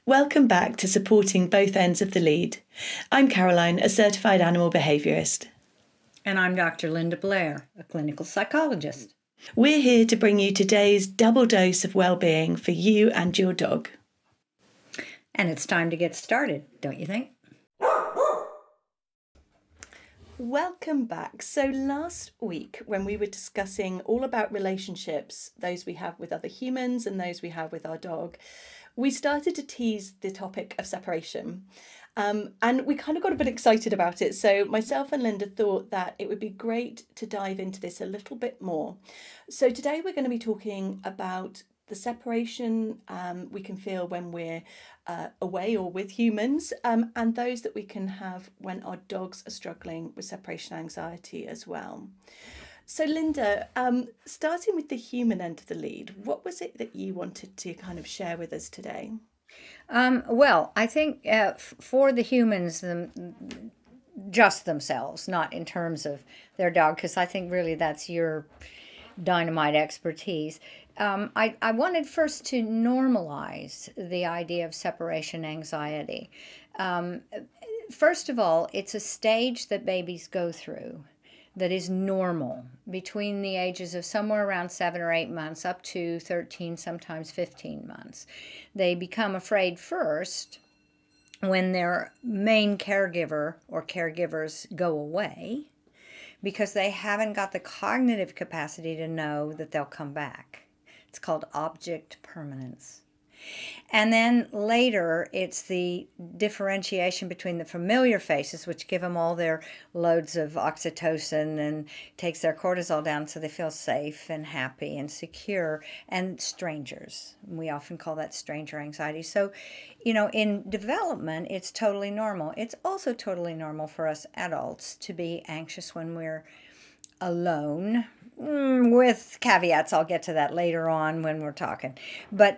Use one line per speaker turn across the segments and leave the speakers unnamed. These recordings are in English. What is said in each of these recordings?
Welcome back to Supporting Both Ends of the Lead. I'm Caroline, a certified animal behaviourist.
And I'm Dr. Linda Blair, a clinical psychologist.
We're here to bring you today's double dose of well-being for you and your dog.
And it's time to get started, don't you think?
Welcome back. So last week, when we were discussing all about relationships, those we have with other humans and those we have with our dog, we started to tease the topic of separation. And we kind of got a bit excited about it. So myself and Linda thought that it would be great to dive into this a little bit more. So today we're going to be talking about the separation we can feel when we're away or with humans, and those that we can have when our dogs are struggling with separation anxiety as well. So Linda, starting with the human end of the lead, what was it that you wanted to kind of share with us today?
Well, I think for the humans, just themselves, not in terms of their dog, because I think really that's your dynamite expertise. I wanted first to normalize the idea of separation anxiety. First of all, it's a stage that babies go through that is normal between the ages of somewhere around 7 or 8 months up to 13, sometimes 15 months. They become afraid first when their main caregiver or caregivers go away because they haven't got the cognitive capacity to know that they'll come back. It's called object permanence. And then later, it's the differentiation between the familiar faces, which give them all their loads of oxytocin and takes their cortisol down so they feel safe and happy and secure, and strangers. We often call that stranger anxiety. So, in development, it's totally normal. It's also totally normal for us adults to be anxious when we're alone, with caveats. I'll get to that later on when we're talking. But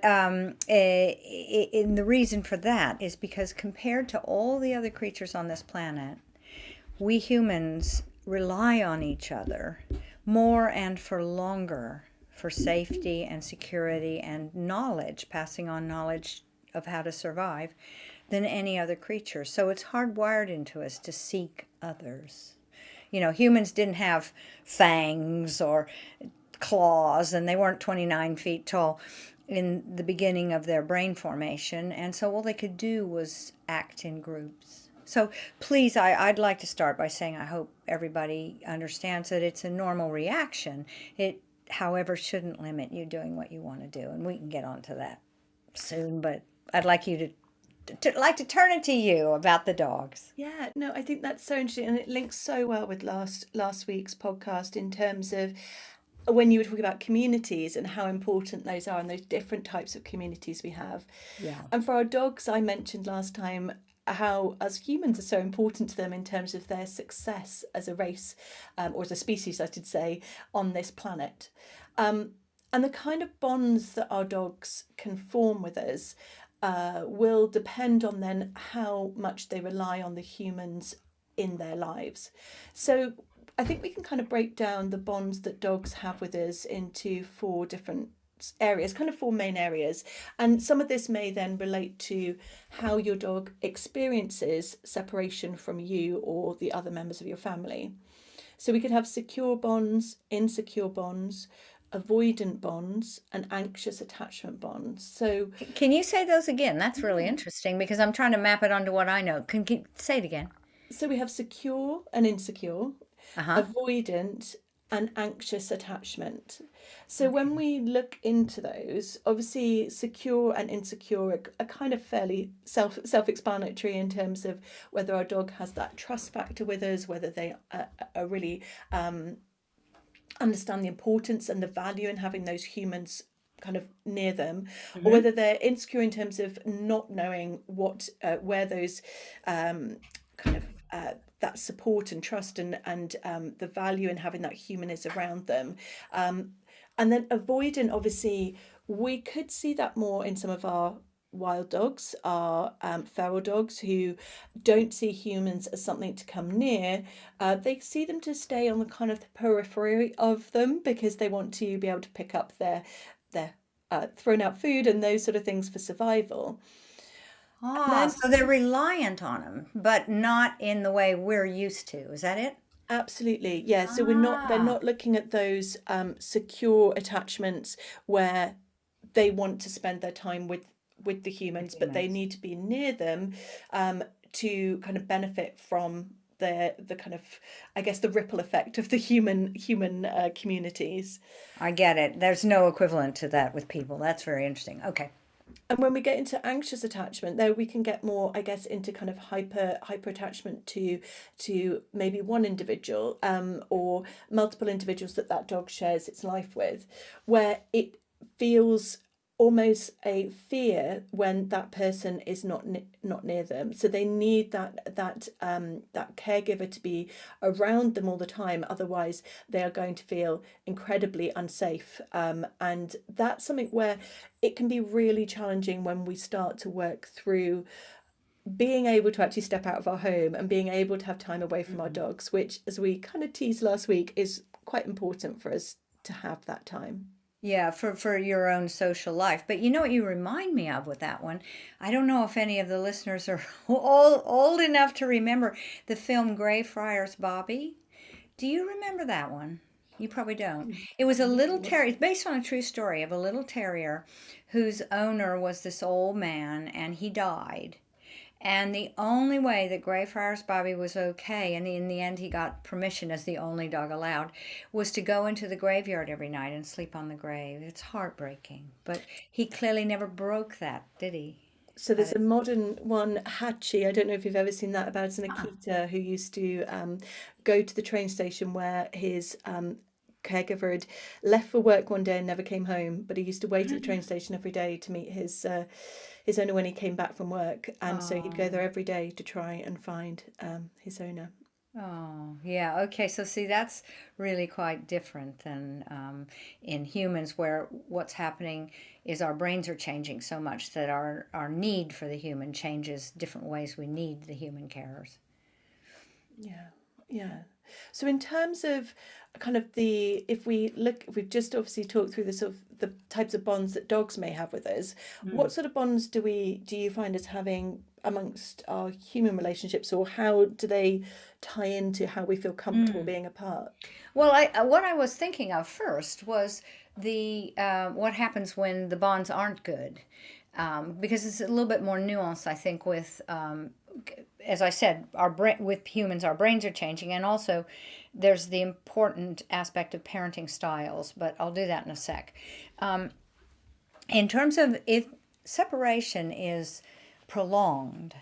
the reason for that is because compared to all the other creatures on this planet, we humans rely on each other more and for longer for safety and security and knowledge, passing on knowledge of how to survive, than any other creature. So it's hardwired into us to seek others. Humans didn't have fangs or claws, and they weren't 29 feet tall in the beginning of their brain formation, and so all they could do was act in groups. So please, I'd like to start by saying I hope everybody understands that it's a normal reaction. It, however, shouldn't limit you doing what you want to do, and we can get onto that soon, but I'd like you to turn it to you about the dogs.
Yeah, no, I think that's so interesting, and it links so well with last week's podcast in terms of when you were talking about communities and how important those are and those different types of communities we have.
Yeah.
And for our dogs, I mentioned last time how as humans are so important to them in terms of their success as a race, or as a species, I should say, on this planet. And the kind of bonds that our dogs can form with us will depend on then how much they rely on the humans in their lives. So I think we can kind of break down the bonds that dogs have with us into 4 different areas, kind of 4 main areas. And some of this may then relate to how your dog experiences separation from you or the other members of your family. So we could have secure bonds, insecure bonds, avoidant bonds, and anxious attachment bonds. So
can you say those again? That's really interesting because I'm trying to map it onto what I know. Can you say it again?
So we have secure and insecure, avoidant and anxious attachment. So when we look into those, obviously secure and insecure are kind of fairly self-explanatory in terms of whether our dog has that trust factor with us, whether they are really understand the importance and the value in having those humans kind of near them, or whether they're insecure in terms of not knowing what where those kind of that support and trust and the value in having that human is around them. And then avoidant, obviously, we could see that more in some of our wild dogs, are feral dogs who don't see humans as something to come near. They see them to stay on the kind of the periphery of them because they want to be able to pick up their thrown out food and those sort of things for survival. And
Ah,
then
so they're reliant on them, but not in the way we're used to. Is that it?
absolutely, yeah. So they're
Ah,
not looking at those secure attachments where they want to spend their time with the
the
humans, but they
humans.
need to be near them to kind of benefit from the kind of, I guess, the ripple effect of the human communities.
I get it. There's no equivalent to that with people. That's very interesting. Okay.
And when we get into anxious attachment, though, we can get more, I guess, into kind of hyper attachment to maybe one individual, or multiple individuals that that dog shares its life with, where it feels almost a fear when that person is not near them. So they need that caregiver to be around them all the time. Otherwise, they are going to feel incredibly unsafe. And that's something where it can be really challenging when we start to work through being able to actually step out of our home and being able to have time away from our
Mhm.
dogs, which, as we kind of teased last week, is quite important for us to have that time.
Yeah, for your own social life. But you know what you remind me of with that one? I don't know if any of the listeners are old enough to remember the film Greyfriars Bobby. Do you remember that one? You probably don't. It was a little
No.
terrier. It's based on a true story of a little terrier whose owner was this old man and he died. And the only way that Greyfriars Bobby was okay, and in the end he got permission as the only dog allowed, was to go into the graveyard every night and sleep on the grave. It's heartbreaking. But he clearly never broke that, did he?
So
That
there's a
is,
modern one, Hachi. I don't know if you've ever seen that, about an
huh.
Akita who used to go to the train station where his caregiver had left for work one day and never came home, but he used to wait at the train station every day to meet his owner when he came back from work, and so he'd go
Oh.
there every day to try and find his owner.
Oh, yeah. Okay. So, see, that's really quite different than in humans, where what's happening is our brains are changing so much that our need for the human changes different ways we need the human carers.
Yeah, yeah. So in terms of kind of the, if we look, we've just obviously talked through the sort of the types of bonds that dogs may have with us. What
Mm.
sort of bonds do you find us having amongst our human relationships, or how do they tie into how we feel comfortable
Mm.
being apart?
Well, what I was thinking of first was the what happens when the bonds aren't good, because it's a little bit more nuanced, I think, with as I said, our brain with humans, our brains are changing, and also there's the important aspect of parenting styles. But I'll do that in a sec. Um, in terms of if separation is prolonged,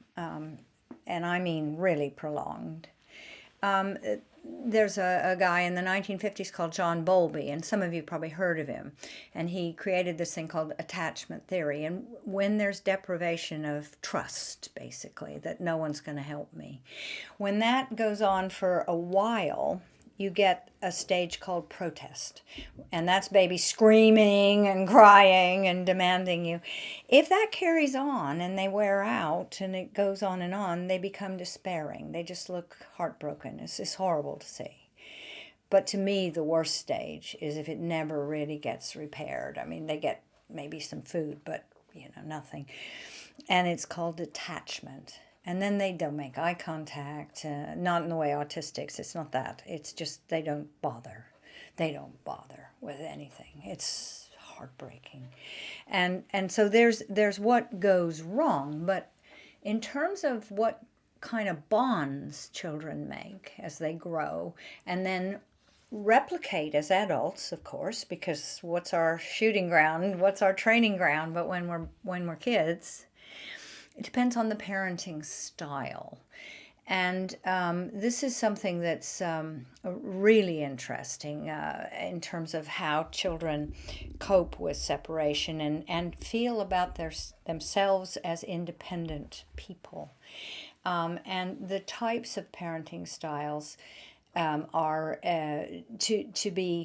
and I mean really prolonged, um, there's a guy in the 1950s called John Bowlby, and some of you probably heard of him. And he created this thing called attachment theory. And when there's deprivation of trust, basically, that no one's going to help me, when that goes on for a while, you get a stage called protest. And that's baby screaming and crying and demanding you. If that carries on and they wear out and it goes on and on, they become despairing. They just look heartbroken. It's horrible to see. But to me, the worst stage is if it never really gets repaired. I mean, they get maybe some food, but nothing. And it's called detachment. And then they don't make eye contact, not in the way autistics, it's not that. It's just they don't bother. They don't bother with anything. It's heartbreaking. And so there's what goes wrong, but in terms of what kind of bonds children make as they grow and then replicate as adults, of course, because what's our shooting ground, what's our training ground, but when we're kids, it depends on the parenting style. And this is something that's really interesting in terms of how children cope with separation and feel about themselves as independent people. And the types of parenting styles are to be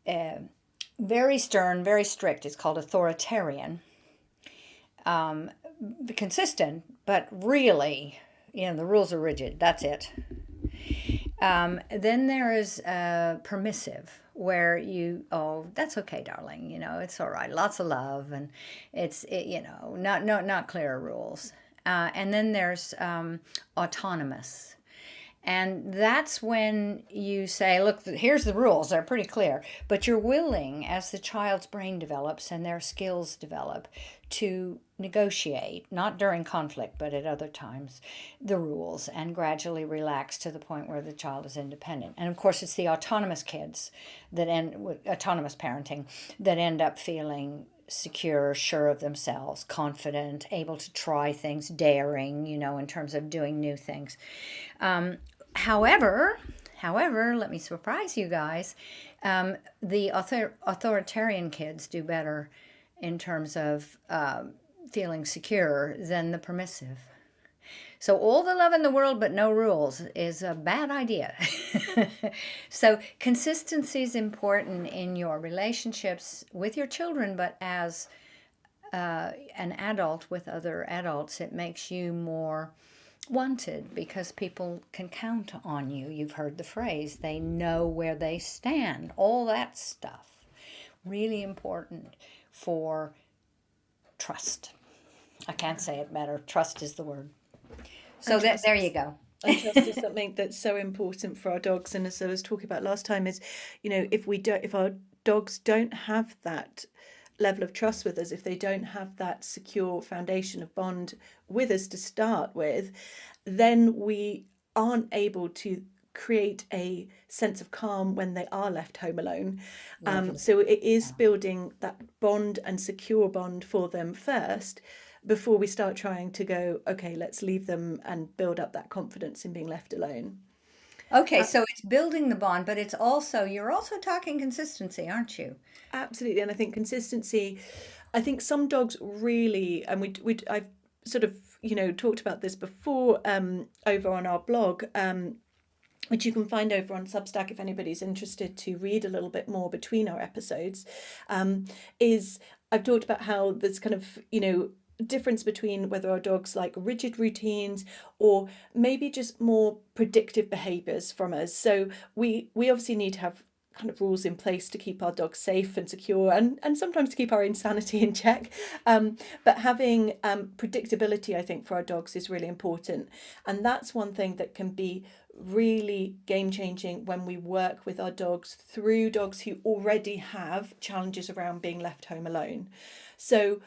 very stern, very strict. It's called authoritarian, consistent, but really, the rules are rigid. That's it. Then there is permissive, where oh, that's okay, darling. It's all right. Lots of love, and not clear rules. And then there's autonomous. And that's when you say, look, here's the rules, they're pretty clear. But you're willing, as the child's brain develops and their skills develop, to negotiate, not during conflict, but at other times, the rules and gradually relax to the point where the child is independent. And of course, it's the autonomous kids that end with autonomous parenting that end up feeling secure, sure of themselves, confident, able to try things, daring, in terms of doing new things. However, let me surprise you guys. The authoritarian kids do better in terms of feeling secure than the permissive. So all the love in the world but no rules is a bad idea. So consistency is important in your relationships with your children, but as an adult with other adults, it makes you more wanted because people can count on you. You've heard the phrase, they know where they stand, all that stuff. Really important for trust. I can't say it better. Trust is the word. So there you go.
And trust is something that's so important for our dogs. And as I was talking about last time, is, if our dogs don't have that level of trust with us, if they don't have that secure foundation of bond with us to start with, then we aren't able to create a sense of calm when they are left home alone. So it is building that bond and secure bond for them first before we start trying to go, okay, let's leave them and build up that confidence in being left alone.
Okay, so it's building the bond, but you're also talking consistency, aren't you?
Absolutely. And I think consistency, I think some dogs really, and I've sort of, talked about this before over on our blog, which you can find over on Substack if anybody's interested to read a little bit more between our episodes, is I've talked about how there's kind of, difference between whether our dogs like rigid routines or maybe just more predictive behaviors from us. So we obviously need to have kind of rules in place to keep our dogs safe and secure and sometimes to keep our insanity in check. But having predictability, I think, for our dogs is really important. And that's one thing that can be really game changing when we work with our dogs through dogs who already have challenges around being left home alone. So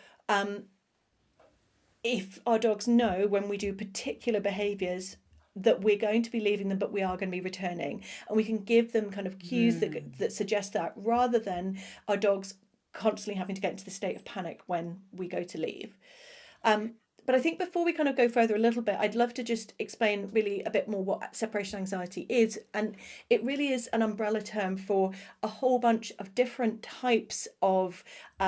if our dogs know when we do particular behaviors that we're going to be leaving them, but we are going to be returning, and we can give them kind of cues that suggest that, rather than our dogs constantly having to get into the state of panic when we go to leave. But I think before we kind of go further a little bit, I'd love to just explain really a bit more what separation anxiety is. And it really is an umbrella term for a whole bunch of different types of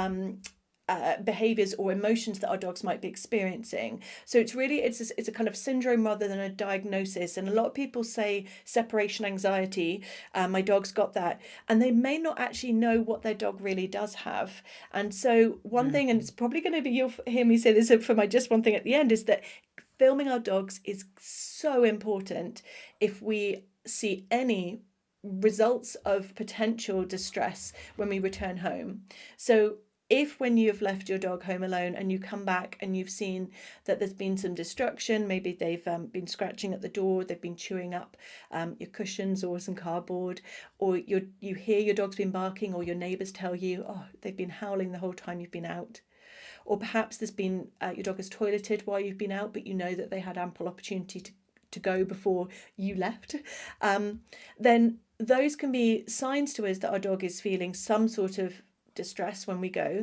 behaviors or emotions that our dogs might be experiencing. So it's a kind of syndrome rather than a diagnosis. And a lot of people say separation anxiety, my dog's got that, and they may not actually know what their dog really does have. And so one thing, and it's probably going to be, you'll hear me say this for my just one thing at the end, is that filming our dogs is so important if we see any results of potential distress when we return home. So if when you've left your dog home alone and you come back and you've seen that there's been some destruction, maybe they've been scratching at the door, they've been chewing up your cushions or some cardboard, or you hear your dog's been barking, or your neighbours tell you, oh, they've been howling the whole time you've been out. Or perhaps there's been, your dog has toileted while you've been out, but you know that they had ample opportunity to go before you left. Then those can be signs to us that our dog is feeling some sort of distress when we go,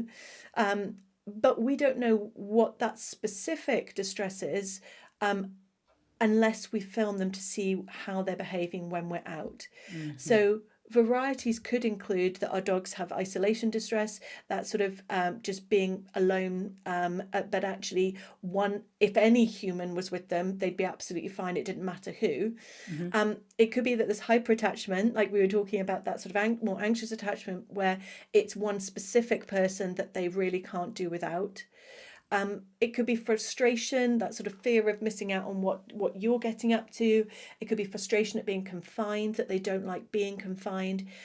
but we don't know what that specific distress is unless we film them to see how they're behaving when we're out. So varieties could include that our dogs have isolation distress, that sort of just being alone, but actually if any human was with them, they'd be absolutely fine. It didn't matter who. It could be that there's hyperattachment, like we were talking about, that sort of more anxious attachment where it's one specific person that they really can't do without. It could be frustration, that sort of fear of missing out on what you're getting up to. It could be frustration at being confined, that they don't like being confined.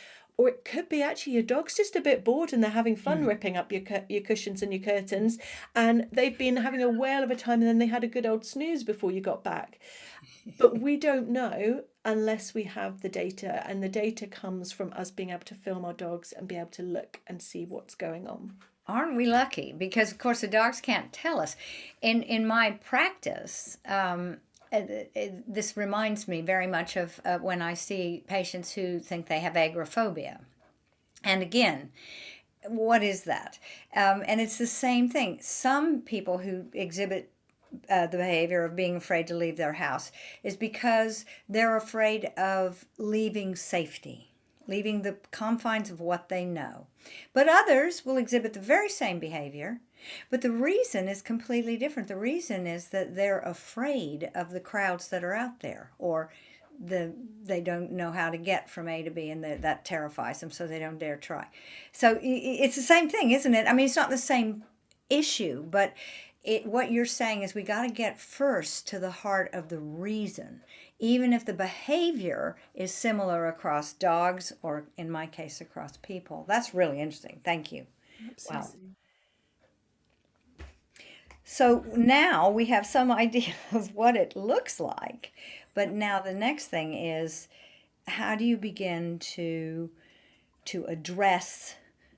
Or it could be actually your dog's just a bit bored and they're having fun ripping up your cushions and your curtains, and they've been having a whale of a time, and then they had a good old snooze before you got back. But we don't know unless we have the data, and the data comes from us being able to film our dogs and be able to look and see what's going on.
Aren't we lucky? Because of course the dogs can't tell us. In my practice, this reminds me very much of when I see patients who think they have agoraphobia. And again, what is that? And it's the same thing. Some people who exhibit the behavior of being afraid to leave their house is because they're afraid of leaving safety, leaving the confines of what they know. But others will exhibit the very same behavior, but the reason is completely different. The reason is that they're afraid of the crowds that are out there, or they don't know how to get from A to B, and that terrifies them, so they don't dare try. So it's the same thing, isn't it? I mean, it's not the same issue, but what you're saying is we got to get first to the heart of the reason, even if the behavior is similar across dogs, or in my case, across people. That's really interesting. Thank you.
Absolutely.
Wow. So now we have some idea of what it looks like, but now the next thing is, how do you begin to address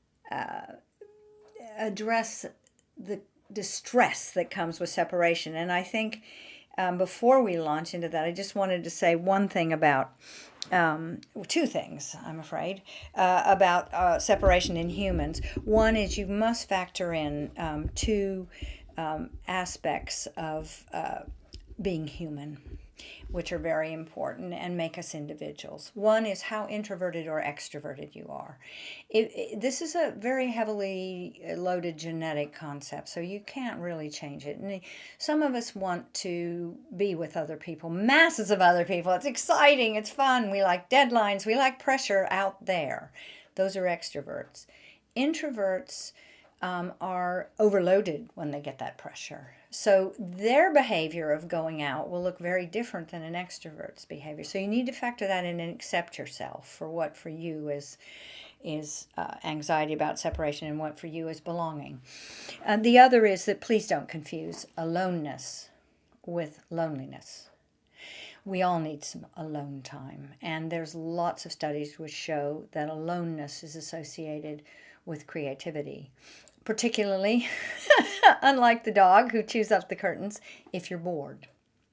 the distress that comes with separation? And I think before we launch into that, I just wanted to say one thing about, two things, I'm afraid, about separation in humans. One is you must factor in two aspects of being human, which are very important and make us individuals. One is how introverted or extroverted you are. This is a very heavily loaded genetic concept, so you can't really change it. And some of us want to be with other people, masses of other people. It's exciting, it's fun. We like deadlines, we like pressure out there. Those are extroverts. Introverts are overloaded when they get that pressure. So their behavior of going out will look very different than an extrovert's behavior. So you need to factor that in and accept yourself for what for you is anxiety about separation and what for you is belonging. The other is that please don't confuse aloneness with loneliness. We all need some alone time. And there's lots of studies which show that aloneness is associated with creativity. Particularly, unlike the dog who chews up the curtains, if you're bored.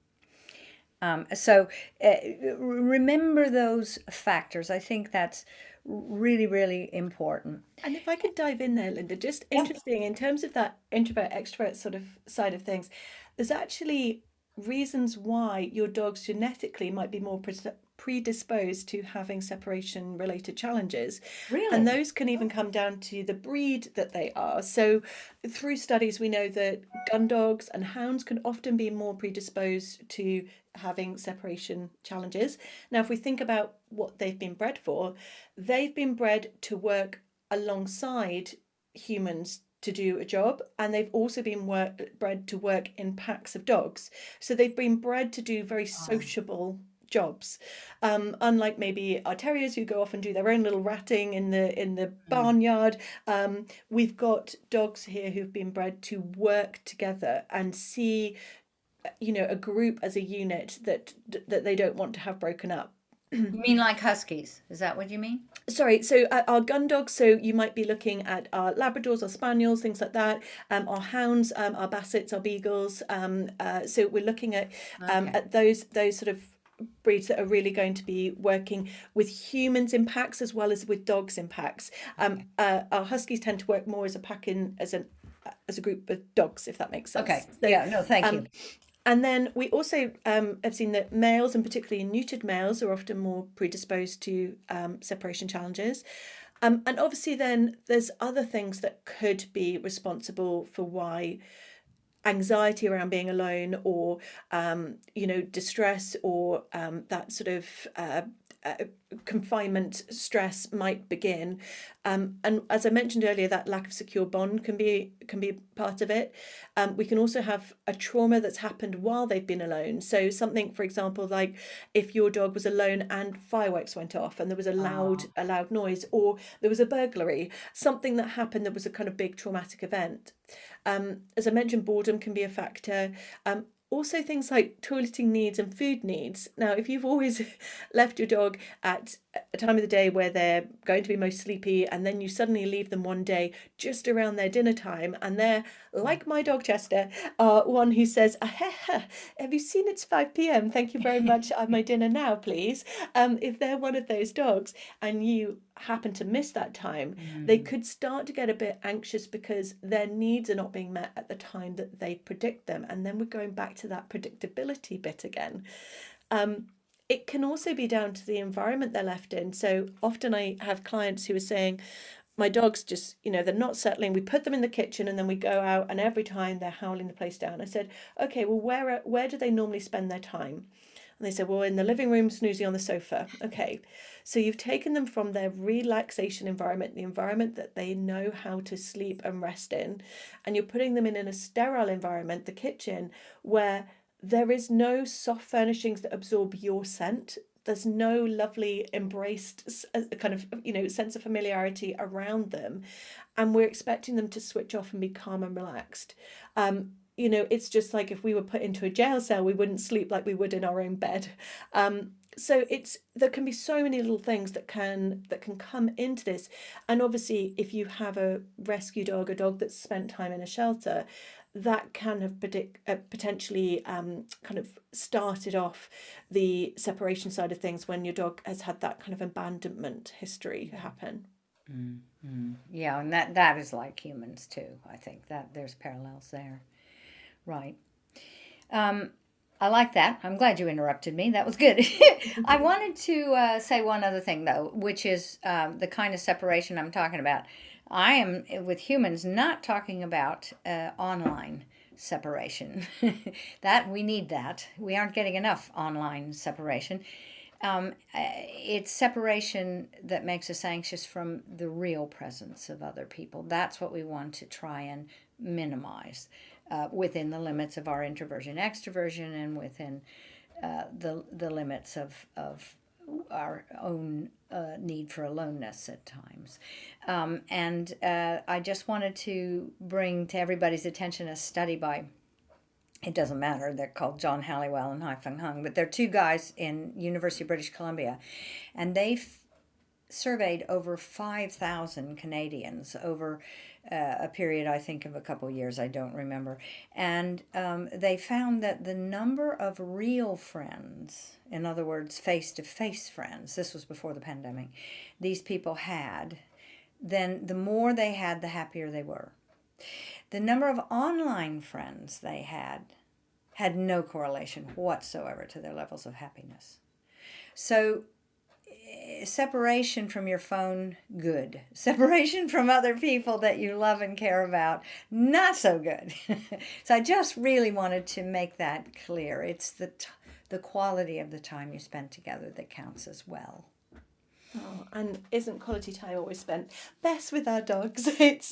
So remember those factors. I think that's really, really important.
And if I could dive in there, Linda, just interesting in terms of that introvert extrovert sort of side of things, there's actually reasons why your dogs genetically might be more predisposed to having separation related challenges.
Really?
And those can even come down to the breed that they are. So through studies, we know that gun dogs and hounds can often be more predisposed to having separation challenges. Now, if we think about what they've been bred for, they've been bred to work alongside humans to do a job, and they've also been bred to work in packs of dogs. So they've been bred to do very sociable jobs, unlike maybe our terriers who go off and do their own little ratting in the barnyard. We've got dogs here who've been bred to work together and see, a group as a unit that they don't want to have broken up.
You mean like huskies? Is that what you mean?
Sorry, so our gun dogs, so you might be looking at our Labradors, our Spaniels, things like that, our hounds, our Bassets, our Beagles. So we're looking at those sort of breeds that are really going to be working with humans in packs as well as with dogs in packs. Our Huskies tend to work more as a pack as a group of dogs, if that makes sense.
Okay.
So,
yeah. No. Thank you.
And then we also have seen that males, and particularly neutered males, are often more predisposed to separation challenges. And obviously then there's other things that could be responsible for why anxiety around being alone, or distress, or that sort of confinement stress might begin. And as I mentioned earlier, that lack of secure bond can be part of it. We can also have a trauma that's happened while they've been alone. So something, for example, like if your dog was alone and fireworks went off and there was a loud noise, or there was a burglary, something that happened that was a kind of big traumatic event. As I mentioned, boredom can be a factor. Also, things like toileting needs and food needs. Now, if you've always left your dog at a time of the day where they're going to be most sleepy, and then you suddenly leave them one day just around their dinner time, and they're like my dog Chester, one who says, "Have you seen it's 5 p.m. Thank you very much. My dinner now, please." If they're one of those dogs and you happen to miss that time, they could start to get a bit anxious because their needs are not being met at the time that they predict them. And then we're going back to that predictability bit again. It can also be down to the environment they're left in. So often I have clients who are saying, my dog's just, they're not settling. We put them in the kitchen and then we go out, and every time they're howling the place down. I said, okay, well, where do they normally spend their time? And they said, well, in the living room, snoozing on the sofa. Okay, so you've taken them from their relaxation environment, the environment that they know how to sleep and rest in, and you're putting them in a sterile environment, the kitchen, where there is no soft furnishings that absorb your scent. There's no lovely embraced kind of, sense of familiarity around them. And we're expecting them to switch off and be calm and relaxed. It's just like if we were put into a jail cell, we wouldn't sleep like we would in our own bed. So there can be so many little things that can come into this. And obviously, if you have a rescue dog, a dog that's spent time in a shelter, that can have potentially kind of started off the separation side of things when your dog has had that kind of abandonment history happen.
Mm-hmm. Yeah, and that is like humans too. I think that there's parallels there. Right. I like that. I'm glad you interrupted me. That was good. I wanted to say one other thing, though, which is the kind of separation I'm talking about. I am, with humans, not talking about online separation. That we need that. We aren't getting enough online separation. It's separation that makes us anxious from the real presence of other people. That's what we want to try and minimize within the limits of our introversion, extroversion, and within the limits of our own need for aloneness at times. And I just wanted to bring to everybody's attention a study by, it doesn't matter, they're called John Halliwell and Hai-Feng Hung, but they're two guys in University of British Columbia, and they surveyed over 5,000 Canadians over a period, I think, of a couple of years, I don't remember. And they found that the number of real friends, in other words, face-to-face friends, this was before the pandemic, these people had, then the more they had, the happier they were. The number of online friends they had no correlation whatsoever to their levels of happiness. So separation from your phone, good. Separation from other people that you love and care about, not so good. So I just really wanted to make that clear. It's the quality of the time you spend together that counts as well.
Oh, and isn't quality time always spent best with our dogs?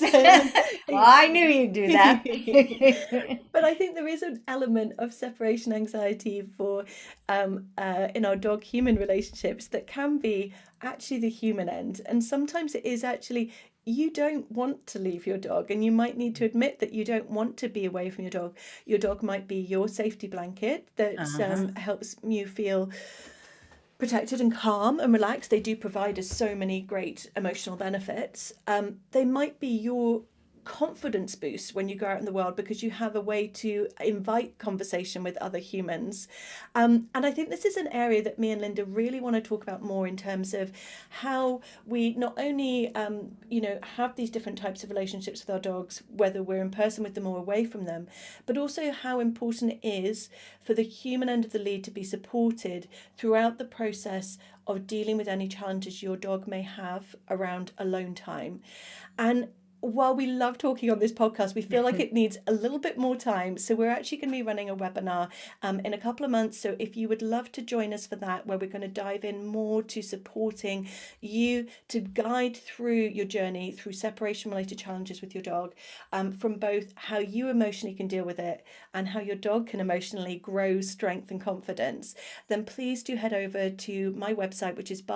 I knew you'd do that.
But I think there is an element of separation anxiety for in our dog-human relationships that can be actually the human end. And sometimes it is actually, you don't want to leave your dog, and you might need to admit that you don't want to be away from your dog. Your dog might be your safety blanket that helps you feel protected and calm and relaxed. They do provide us so many great emotional benefits. They might be your confidence boost when you go out in the world because you have a way to invite conversation with other humans. And I think this is an area that me and Linda really want to talk about more in terms of how we not only, have these different types of relationships with our dogs, whether we're in person with them or away from them, but also how important it is for the human end of the lead to be supported throughout the process of dealing with any challenges your dog may have around alone time. And while we love talking on this podcast, we feel like it needs a little bit more time. So we're actually going to be running a webinar in a couple of months. So if you would love to join us for that, where we're going to dive in more to supporting you to guide through your journey through separation related challenges with your dog, from both how you emotionally can deal with it and how your dog can emotionally grow strength and confidence, then please do head over to my website, which is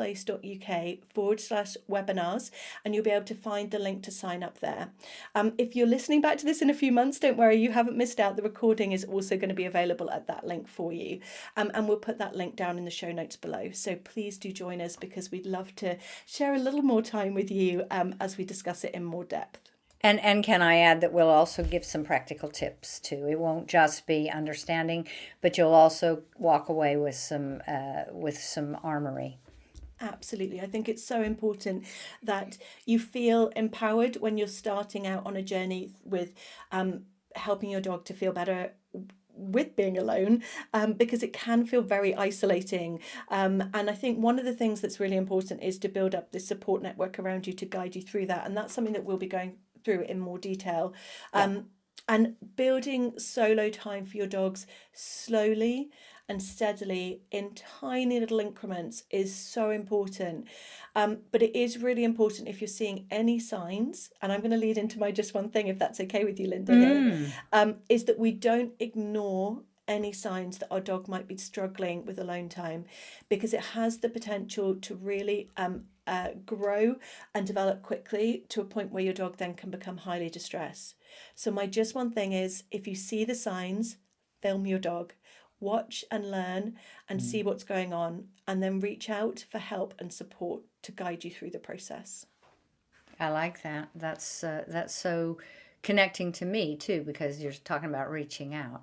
barkitplace.uk/webinars, and you'll be able to find the link to sign up there. If you're listening back to this in a few months, don't worry, you haven't missed out. The recording is also going to be available at that link for you. And we'll put that link down in the show notes below. So please do join us, because we'd love to share a little more time with you as we discuss it in more depth.
And can I add that we'll also give some practical tips too. It won't just be understanding, but you'll also walk away with some armory.
Absolutely. I think it's so important that you feel empowered when you're starting out on a journey with helping your dog to feel better with being alone, because it can feel very isolating. And I think one of the things that's really important is to build up this support network around you to guide you through that. And that's something that we'll be going through in more detail. And building solo time for your dogs slowly and steadily in tiny little increments is so important. But it is really important, if you're seeing any signs, and I'm going to lead into my just one thing, if that's okay with you, Linda, here, is that we don't ignore any signs that our dog might be struggling with alone time, because it has the potential to really grow and develop quickly to a point where your dog then can become highly distressed. So my just one thing is, if you see the signs, film your dog, watch and learn and see what's going on, and then reach out for help and support to guide you through the process.
I like that. That's so connecting to me too, because you're talking about reaching out,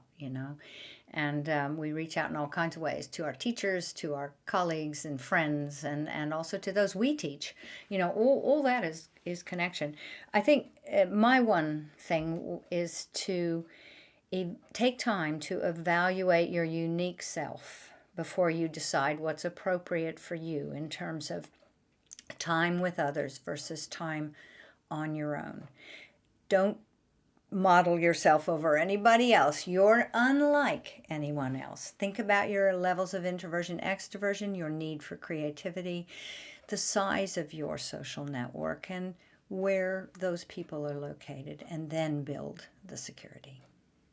and we reach out in all kinds of ways, to our teachers, to our colleagues and friends, and also to those we teach. All that is connection. I think my one thing is to take time to evaluate your unique self before you decide what's appropriate for you in terms of time with others versus time on your own. Don't model yourself over anybody else. You're unlike anyone else. Think about your levels of introversion, extroversion, your need for creativity, the size of your social network, and where those people are located, and then build the security.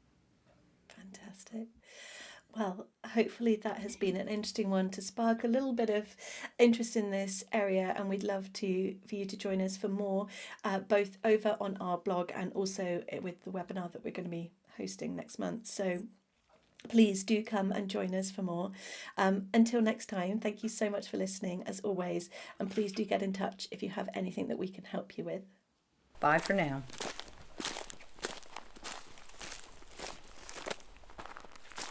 Fantastic. Well, hopefully that has been an interesting one to spark a little bit of interest in this area, and we'd love for you to join us for more, both over on our blog and also with the webinar that we're going to be hosting next month. So please do come and join us for more. Until next time, thank you so much for listening, as always, and please do get in touch if you have anything that we can help you with.
Bye for now.